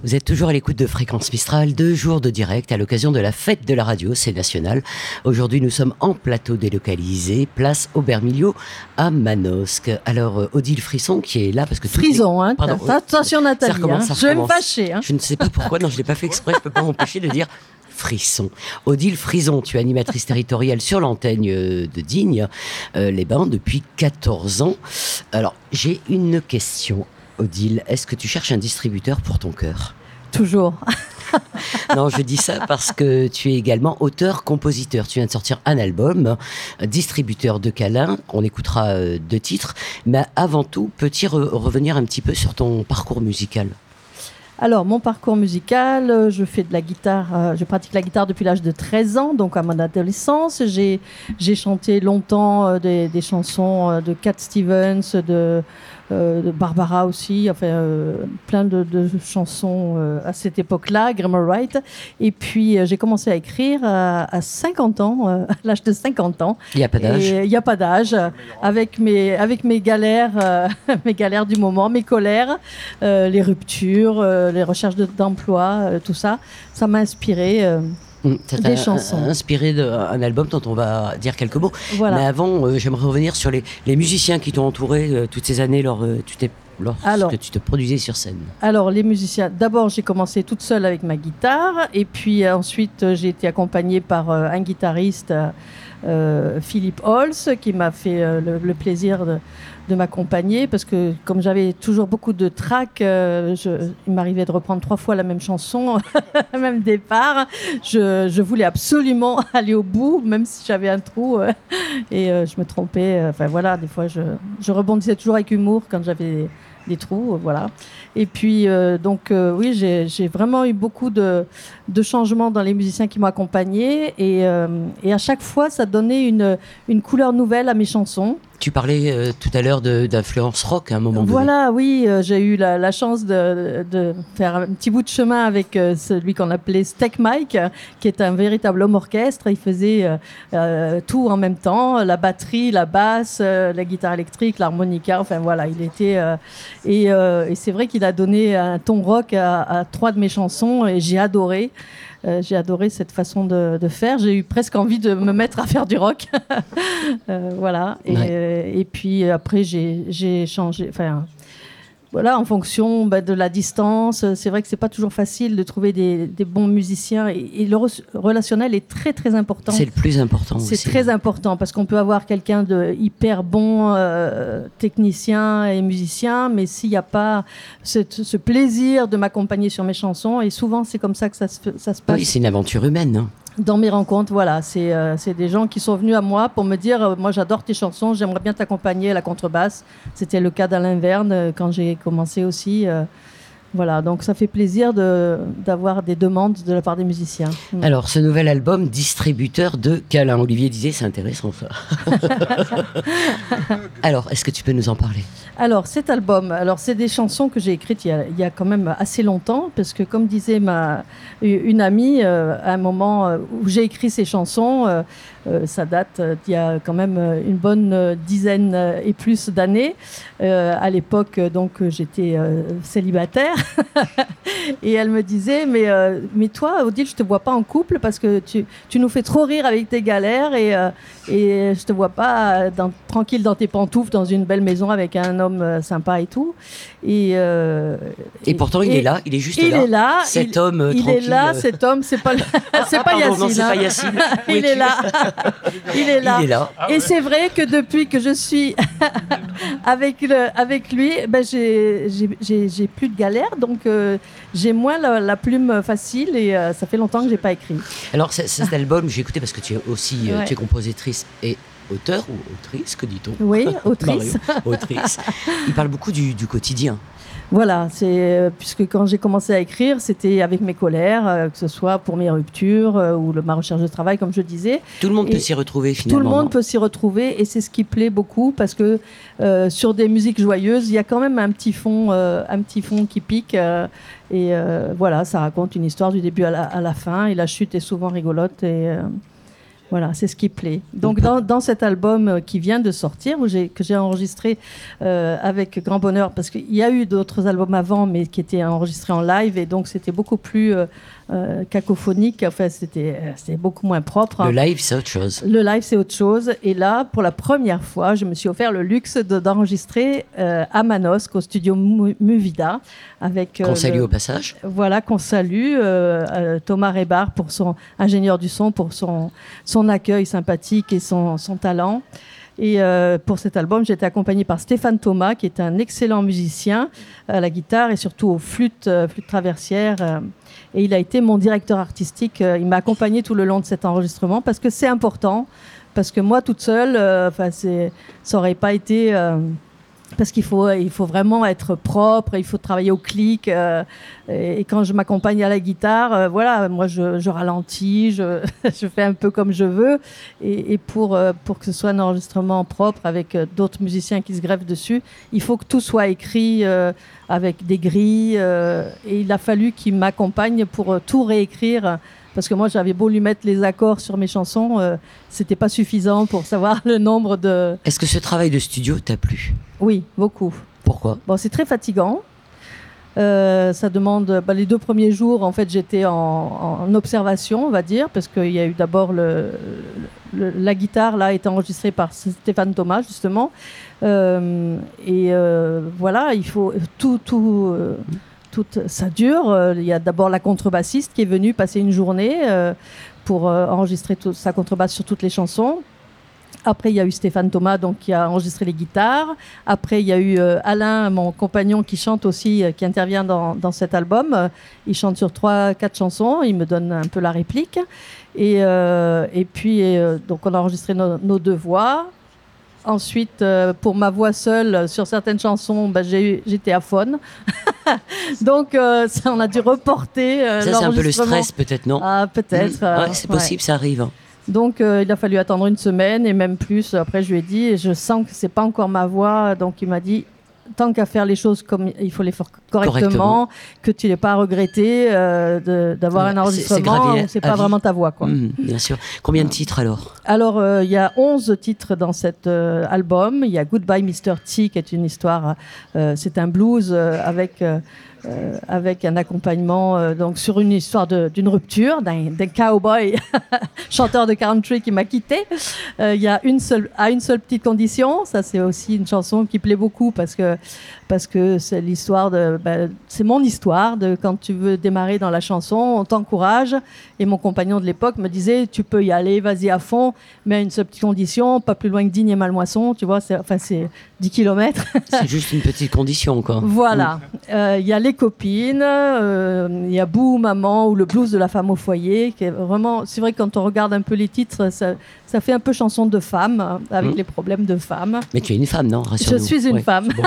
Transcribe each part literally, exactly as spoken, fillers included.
Vous êtes toujours à l'écoute de Fréquence Mistral, deux jours de direct à l'occasion de la fête de la radio, c'est national. Aujourd'hui, nous sommes en plateau délocalisé, place Aubermilio à Manosque. Alors, Odile Frisson qui est là parce que... Frison, les... hein. Pardon, attention Nathalie, ça recommence, hein. ça je vais me recommence. fâcher. Hein. Je ne sais pas pourquoi, non, je ne l'ai pas fait exprès, je ne peux pas m'empêcher de dire... Frisson. Odile Frison, tu es animatrice territoriale sur l'antenne de Digne, euh, les Bains, depuis quatorze ans. Alors, j'ai une question, Odile. Est-ce que tu cherches un distributeur pour ton cœur ? Toujours. Non, je dis ça parce que tu es également auteur-compositeur. Tu viens de sortir un album, distributeur de câlins. On écoutera euh, deux titres. Mais avant tout, peux-tu re- revenir un petit peu sur ton parcours musical ? Alors, mon parcours musical, je fais de la guitare, euh, je pratique la guitare depuis l'âge de treize ans, donc à mon adolescence. J'ai, j'ai chanté longtemps euh, des, des chansons euh, de Cat Stevens, de, euh, de Barbara aussi, enfin euh, plein de, de chansons euh, à cette époque-là, Grammar Right. Et puis, euh, j'ai commencé à écrire à, à cinquante ans, euh, à l'âge de cinquante ans. Il n'y a pas d'âge. Il n'y a pas d'âge. Avec mes, avec mes galères, euh, mes galères du moment, mes colères, euh, les ruptures, euh, les recherches de, d'emploi, euh, tout ça, ça m'a inspiré euh, Mmh, ça t'a des chansons. inspiré d'un album dont on va dire quelques mots. Voilà. Mais avant, euh, j'aimerais revenir sur les, les musiciens qui t'ont entouré euh, toutes ces années lors, euh, tu t'es, lorsque Alors, tu te produisais sur scène. Alors, les musiciens, d'abord, j'ai commencé toute seule avec ma guitare, et puis euh, ensuite, euh, j'ai été accompagnée par euh, un guitariste, euh, Philippe Holz, qui m'a fait euh, le, le plaisir de, de m'accompagner, parce que comme j'avais toujours beaucoup de tracks, euh, je, il m'arrivait de reprendre trois fois la même chanson, le même départ. Je, je voulais absolument aller au bout, même si j'avais un trou, euh, et euh, je me trompais. euh, Enfin voilà, des fois, je, je rebondissais toujours avec humour quand j'avais des trous, voilà. Et puis, euh, donc, euh, oui, j'ai, j'ai vraiment eu beaucoup de, de changements dans les musiciens qui m'ont accompagnée. Et, euh, et à chaque fois, ça donnait une, une couleur nouvelle à mes chansons. Tu parlais euh, tout à l'heure de, d'influence rock à un moment donné. Voilà, oui, euh, j'ai eu la, la chance de, de faire un petit bout de chemin avec euh, celui qu'on appelait Steak Mike, qui est un véritable homme orchestre. Il faisait euh, euh, tout en même temps, la batterie, la basse, euh, la guitare électrique, l'harmonica, enfin voilà, il était... Euh, et, euh, et c'est vrai qu'il a donné un ton rock à, à trois de mes chansons et j'ai adoré. Euh, j'ai adoré cette façon de, de faire. J'ai eu presque envie de me mettre à faire du rock. euh, voilà. Et, Ouais. euh, et puis après, j'ai, j'ai changé. Enfin, voilà, en fonction bah, de la distance. C'est vrai que c'est pas toujours facile de trouver des, des bons musiciens. Et, et le re- relationnel est très très important. C'est le plus important C'est aussi. très important parce qu'on peut avoir quelqu'un de hyper bon euh, technicien et musicien, mais s'il n'y a pas ce, ce plaisir de m'accompagner sur mes chansons, et souvent c'est comme ça que ça se, ça se passe. Oui, c'est une aventure humaine. Hein. Dans mes rencontres, voilà, c'est, euh, c'est des gens qui sont venus à moi pour me dire euh, moi j'adore tes chansons, j'aimerais bien t'accompagner à la contrebasse. C'était le cas d'Alain Verne euh, quand j'ai commencé aussi. euh, Voilà, donc ça fait plaisir de, d'avoir des demandes de la part des musiciens. Mm. Alors, ce nouvel album, distributeur de câlins. Olivier disait, c'est intéressant ça. Alors, est-ce que tu peux nous en parler ? Alors, cet album, alors c'est des chansons que j'ai écrites il y a, il y a quand même assez longtemps, parce que comme disait ma, une amie, euh, à un moment euh, où j'ai écrit ces chansons, euh, euh, ça date euh, d'il y a quand même euh, une bonne euh, dizaine euh, et plus d'années. Euh, à l'époque, euh, donc, euh, j'étais euh, célibataire. Et elle me disait, mais, euh, mais toi, Odile, je te vois pas en couple parce que tu, tu nous fais trop rire avec tes galères et, euh, et je te vois pas dans, tranquille dans tes pantoufles dans une belle maison avec un homme euh, sympa et tout. Et, euh, Et, et pourtant, il et, est là, il est juste il là. est là. Cet il, homme euh, il tranquille. est là, cet homme, c'est pas, c'est Ah, pas pardon, Yacine. non, c'est hein. pas Yacine. Où il es-tu est là. il est là. Il est là. Et c'est vrai que depuis que je suis avec, le, avec lui, ben j'ai, j'ai, j'ai, j'ai plus de galère, donc euh, j'ai moins la, la plume facile et euh, ça fait longtemps que j'ai pas écrit. Alors, c- cet album, j'ai écouté parce que tu es aussi euh, Ouais. tu es compositrice et auteur ou autrice, que dit-on ? Oui, autrice. Mario, autrice. Il parle beaucoup du, du quotidien. Voilà, c'est, euh, puisque quand j'ai commencé à écrire, c'était avec mes colères, euh, que ce soit pour mes ruptures euh, ou le, ma recherche de travail, comme je disais. Tout le monde Et peut s'y retrouver Tout finalement. le monde non peut s'y retrouver et c'est ce qui plaît beaucoup parce que euh, sur des musiques joyeuses, il y a quand même un petit fond, euh, un petit fond qui pique euh, et euh, voilà, ça raconte une histoire du début à la, à la fin et la chute est souvent rigolote et euh, Voilà, c'est ce qui plaît. Donc, dans, dans cet album qui vient de sortir, où j'ai, que j'ai enregistré euh, avec grand bonheur, parce qu'il y a eu d'autres albums avant, mais qui étaient enregistrés en live, et donc c'était beaucoup plus euh, euh, cacophonique. Enfin, c'était, c'était beaucoup moins propre. Le live, c'est autre chose. Le live, c'est autre chose. Et là, pour la première fois, je me suis offert le luxe de, d'enregistrer euh, à Manosque, au studio Muvida, avec euh, qu'on salue le, au passage. Voilà, qu'on salue euh, euh, Thomas Rébard pour son ingénieur du son, pour son son accueil sympathique et son, son talent. Et euh, pour cet album, j'ai été accompagnée par Stéphane Thomas, qui est un excellent musicien à la guitare et surtout aux flûtes, euh, flûtes traversières. Euh, et il a été mon directeur artistique. Euh, il m'a accompagnée tout le long de cet enregistrement parce que c'est important. Parce que moi, toute seule, euh, c'est, ça n'aurait pas été... Euh, parce qu'il faut, il faut vraiment être propre, il faut travailler au clic. Euh, et, et quand je m'accompagne à la guitare, euh, voilà, moi je, je ralentis, je, je fais un peu comme je veux. Et, et pour, euh, pour que ce soit un enregistrement propre avec euh, d'autres musiciens qui se greffent dessus, il faut que tout soit écrit euh, avec des grilles. Euh, et il a fallu qu'il m'accompagne pour euh, tout réécrire. Parce que moi, j'avais beau lui mettre les accords sur mes chansons, euh, c'était pas suffisant pour savoir le nombre de... Est-ce que ce travail de studio t'a plu ? Oui, beaucoup. Pourquoi ? Bon, c'est très fatigant. Euh, ça demande... Bah, les deux premiers jours, en fait, j'étais en, en observation, on va dire, parce qu'il y a eu d'abord le, le, la guitare, là, a été enregistrée par Stéphane Thomas, justement. Euh, et euh, voilà, il faut tout... tout euh, Tout, ça dure. Il y a d'abord la contrebassiste qui est venue passer une journée euh, pour euh, enregistrer tout, sa contrebasse sur toutes les chansons. Après, il y a eu Stéphane Thomas donc, qui a enregistré les guitares. Après, il y a eu euh, Alain, mon compagnon, qui chante aussi, euh, qui intervient dans, dans cet album. Euh, il chante sur trois, quatre chansons. Il me donne un peu la réplique. Et, euh, et puis, euh, donc, on a enregistré no, nos deux voix. Ensuite, euh, pour ma voix seule, sur certaines chansons, bah, j'ai, j'étais aphone. Donc, euh, ça, on a dû reporter euh, ça, c'est un peu le stress, peut-être, non ? Ah, peut-être. Mmh. Euh, ouais, c'est possible, ouais. Ça arrive. Donc, euh, il a fallu attendre une semaine et même plus. Après, je lui ai dit, et je sens que c'est pas encore ma voix. Donc, il m'a dit, tant qu'à faire les choses comme il faut les faire correctement, correctement. Que tu n'aies pas à regretter euh, de, d'avoir ouais, un enregistrement, c'est, c'est, c'est pas vraiment ta voix, quoi. Mmh, bien sûr. Combien de titres alors ? Alors, il euh, y a onze titres dans cet euh, album. Il y a Goodbye mister T, qui est une histoire, euh, c'est un blues euh, avec, euh, euh, avec un accompagnement euh, donc sur une histoire de, d'une rupture, d'un, d'un cowboy chanteur de country qui m'a quitté. Il euh, y a une seule, à une seule petite condition. Ça, c'est aussi une chanson qui plaît beaucoup parce que, parce que c'est l'histoire de... Ben, c'est mon histoire de quand tu veux démarrer dans la chanson, on t'encourage. Et mon compagnon de l'époque me disait, tu peux y aller, vas-y à fond, mais à une seule petite condition, pas plus loin que Digne et Malmoisson, tu vois, c'est, enfin c'est dix kilomètres. C'est juste une petite condition, quoi. Voilà. Il euh, y a Les Copines, il euh, y a Bouh Maman ou Le blues de la femme au foyer, qui est vraiment, c'est vrai que quand on regarde un peu les titres, ça, ça fait un peu chanson de femme, avec mmh. les problèmes de femme. Mais tu es une femme, non ? Rassure-nous. Je suis une ouais, femme. Bon.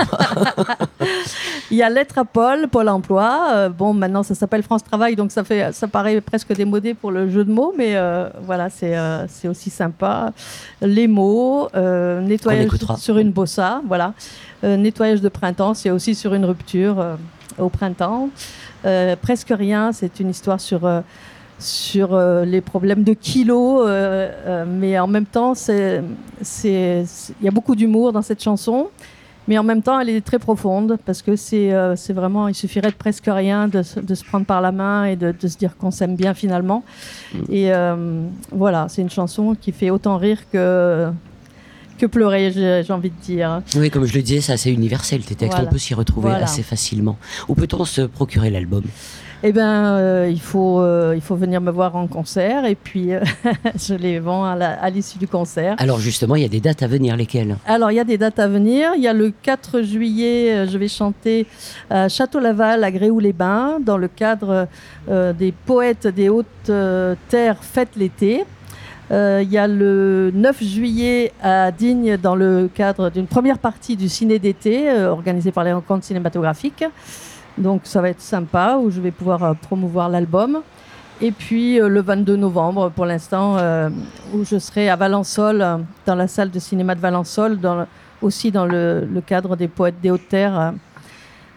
Il y a Lettre à Paul, Pôle emploi. Euh, bon, maintenant, ça s'appelle France Travail, donc ça, fait, ça paraît presque démodé pour le jeu de mots, mais euh, voilà, c'est, euh, c'est aussi sympa. Les mots, euh, nettoyage sur une bossa, voilà. Euh, nettoyage de printemps, c'est aussi sur une rupture euh, au printemps. Euh, presque rien, c'est une histoire sur... Euh, sur euh, les problèmes de kilos, euh, euh, mais en même temps, c'est, c'est, c'est, y a beaucoup d'humour dans cette chanson, mais en même temps, elle est très profonde, parce que c'est, euh, c'est vraiment, il suffirait de presque rien, de, de se prendre par la main et de, de se dire qu'on s'aime bien finalement. Mmh. Et euh, voilà, c'est une chanson qui fait autant rire que... que pleurer, j'ai, j'ai envie de dire. Oui, comme je le disais, c'est assez universel, tes textes, voilà. On peut s'y retrouver voilà. assez facilement. Où peut-on se procurer l'album ? Eh bien, euh, il, faut, euh, il faut venir me voir en concert et puis euh, je les vends à, la, à l'issue du concert. Alors justement, il y a des dates à venir, lesquelles ? Alors, il y a des dates à venir. Il y a le quatre juillet, euh, je vais chanter à Château-Laval, à Gréoux-les-Bains, dans le cadre euh, des poètes des Hautes-Terres Fête l'été. Euh, il y a le neuf juillet à Digne, dans le cadre d'une première partie du ciné d'été, euh, organisée par les rencontres cinématographiques. Donc ça va être sympa, où je vais pouvoir euh, promouvoir l'album. Et puis euh, le vingt-deux novembre, pour l'instant, euh, où je serai à Valençol, euh, dans la salle de cinéma de Valençol, dans le, aussi dans le, le cadre des poètes des Hautes-Terres.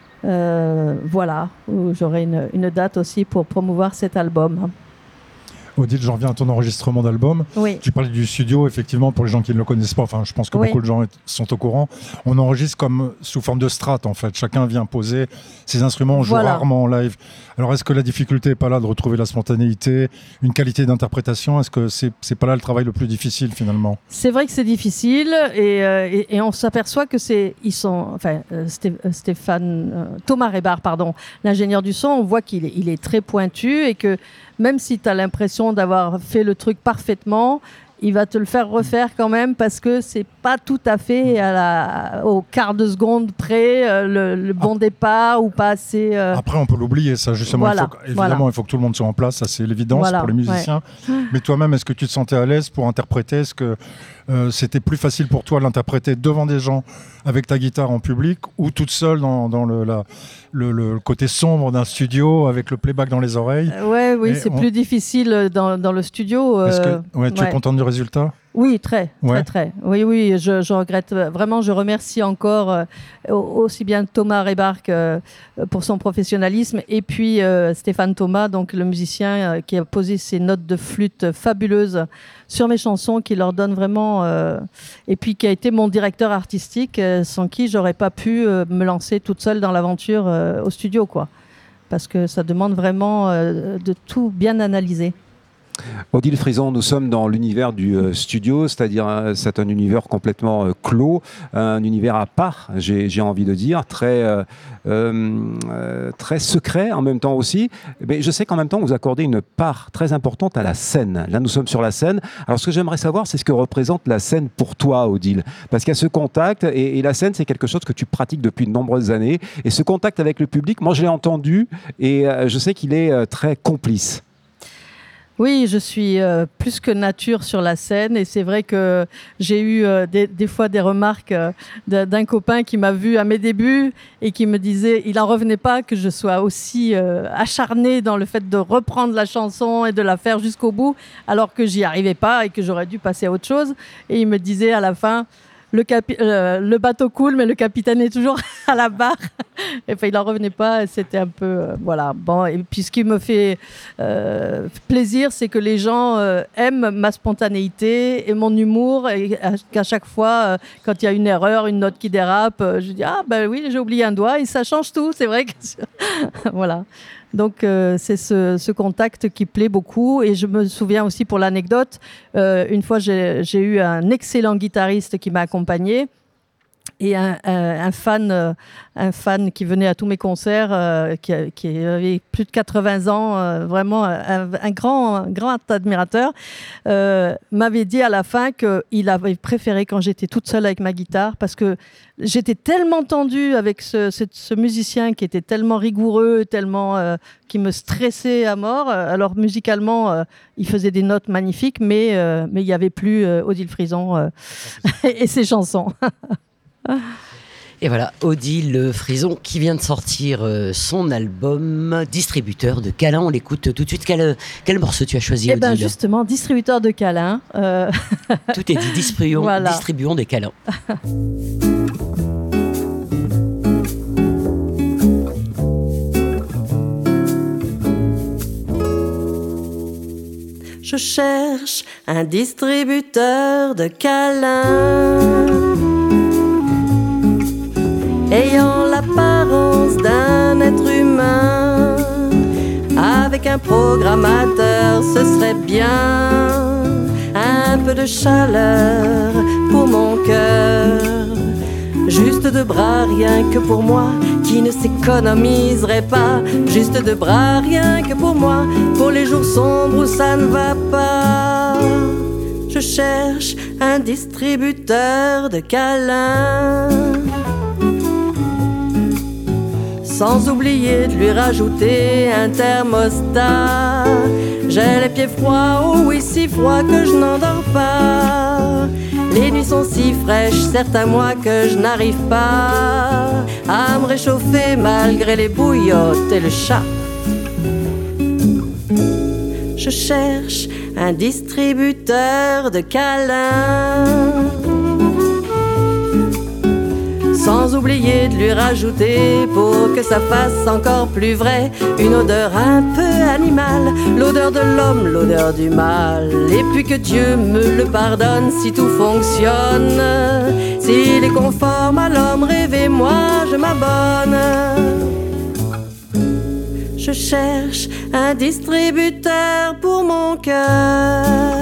Euh, voilà, où j'aurai une, une date aussi pour promouvoir cet album. Odile, j'en reviens à ton enregistrement d'album. Oui. Tu parlais du studio, effectivement, pour les gens qui ne le connaissent pas, enfin, je pense que Oui. beaucoup de gens sont au courant. On enregistre comme sous forme de strate, en fait. Chacun vient poser ses instruments, on joue Voilà. rarement en live. Alors, est-ce que la difficulté n'est pas là de retrouver la spontanéité, une qualité d'interprétation? Est-ce que c'est, c'est pas là le travail le plus difficile, finalement? C'est vrai que c'est difficile et, euh, et, et on s'aperçoit que c'est, ils sont, enfin, euh, Sté- Stéphane, euh, Thomas Rébard, pardon, l'ingénieur du son, on voit qu'il est, il est très pointu et que même si tu as l'impression d'avoir fait le truc parfaitement, il va te le faire refaire quand même parce que c'est pas tout à fait à la, au quart de seconde près, euh, le, le bon départ ou pas assez. euh, Après, on peut l'oublier, ça, justement. Voilà, Il faut, évidemment, voilà. il faut que tout le monde soit en place, ça, c'est l'évidence Voilà, pour les musiciens. Mais toi-même, est-ce que tu te sentais à l'aise pour interpréter? Est-ce que euh, c'était plus facile pour toi de l'interpréter devant des gens avec ta guitare en public ou toute seule dans, dans le, la, le, le côté sombre d'un studio avec le playback dans les oreilles? Ouais, oui, Et c'est on- plus difficile dans, dans le studio. Est-ce euh, que ouais, tu ouais. es contente du résultat? Oui, très, Ouais. très, très. Oui, oui, je, je regrette vraiment, je remercie encore euh, aussi bien Thomas Rébard que, euh, pour son professionnalisme et puis euh, Stéphane Thomas, donc le musicien euh, qui a posé ses notes de flûte fabuleuses sur mes chansons, qui leur donne vraiment... euh, et puis qui a été mon directeur artistique, euh, sans qui j'aurais pas pu euh, me lancer toute seule dans l'aventure euh, au studio, quoi. Parce que ça demande vraiment euh, de tout bien analyser. Odile Frison, nous sommes dans l'univers du euh, studio, c'est-à-dire euh, c'est un univers complètement euh, clos, un univers à part, j'ai, j'ai envie de dire, très, euh, euh, très secret en même temps aussi. Mais je sais qu'en même temps, vous accordez une part très importante à la scène. Là, nous sommes sur la scène. Alors, ce que j'aimerais savoir, c'est ce que représente la scène pour toi, Odile. Parce qu'il y a ce contact, et, et la scène, c'est quelque chose que tu pratiques depuis de nombreuses années. Et ce contact avec le public, moi, je l'ai entendu, et euh, je sais qu'il est euh, très complice. Oui, je suis euh, plus que nature sur la scène et c'est vrai que j'ai eu euh, des, des fois des remarques euh, d'un copain qui m'a vu à mes débuts et qui me disait, il n'en revenait pas que je sois aussi euh, acharnée dans le fait de reprendre la chanson et de la faire jusqu'au bout alors que j'y arrivais pas et que j'aurais dû passer à autre chose. Et il me disait à la fin, le, capi- euh, le bateau coule mais le capitaine est toujours à la barre. Et enfin, il n'en revenait pas, c'était un peu... Euh, voilà. Bon, et puis ce qui me fait euh, plaisir, c'est que les gens euh, aiment ma spontanéité et mon humour, et à- qu'à chaque fois, euh, quand il y a une erreur, une note qui dérape, euh, je dis « Ah, ben oui, j'ai oublié un doigt » et ça change tout, c'est vrai que... Voilà. Donc, euh, c'est ce, ce contact qui plaît beaucoup. Et je me souviens aussi, pour l'anecdote, euh, une fois, j'ai j'ai eu un excellent guitariste qui m'a accompagné. Et un, un, un, fan, euh, un fan qui venait à tous mes concerts, euh, qui, qui avait plus de quatre-vingts ans, euh, vraiment un, un, grand, un grand admirateur, euh, m'avait dit à la fin qu'il avait préféré quand j'étais toute seule avec ma guitare, parce que j'étais tellement tendue avec ce, ce, ce musicien qui était tellement rigoureux, tellement, euh, qui me stressait à mort. Alors musicalement, euh, il faisait des notes magnifiques, mais euh, mais il n'y avait plus euh, Odile Frison euh, et ses chansons. Et voilà, Odile Frison qui vient de sortir euh, son album Distributeur de câlins. On l'écoute tout de suite. Quel, quel morceau tu as choisi, Eh Odile? ben justement, Distributeur de câlins. Euh... Tout est dit, distribuons, voilà. distribuons des câlins. Je cherche un distributeur de câlins ayant l'apparence d'un être humain. Avec un programmateur, ce serait bien. Un peu de chaleur pour mon cœur. Juste de bras, rien que pour moi, qui ne s'économiserait pas. Juste de bras, rien que pour moi, pour les jours sombres où ça ne va pas. Je cherche un distributeur de câlins, sans oublier de lui rajouter un thermostat. J'ai les pieds froids, oh oui, si froids que je n'en dors pas. Les nuits sont si fraîches, certains mois que je n'arrive pas à me réchauffer malgré les bouillottes et le chat. Je cherche un distributeur de câlins, sans oublier de lui rajouter, pour que ça fasse encore plus vrai, une odeur un peu animale, l'odeur de l'homme, l'odeur du mal. Et puis que Dieu me le pardonne si tout fonctionne, s'il est conforme à l'homme rêvé, moi je m'abonne. Je cherche un distributeur pour mon cœur.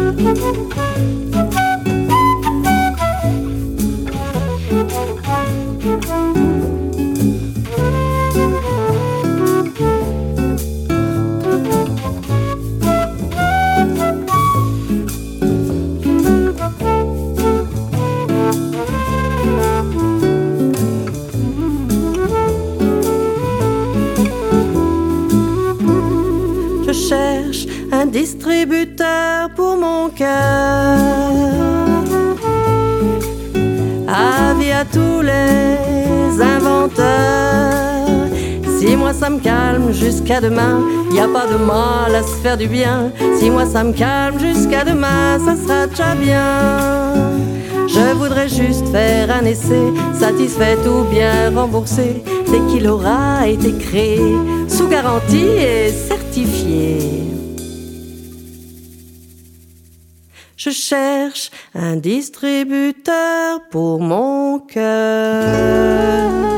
Je cherche un distributeur pour mon cœur. Avis à tous les inventeurs. Si moi ça me calme jusqu'à demain, y a pas de mal à se faire du bien. Si moi ça me calme jusqu'à demain, ça sera déjà bien. Je voudrais juste faire un essai, satisfait ou bien remboursé, dès qu'il aura été créé, sous garantie et certifié. Je cherche un distributeur pour mon cœur.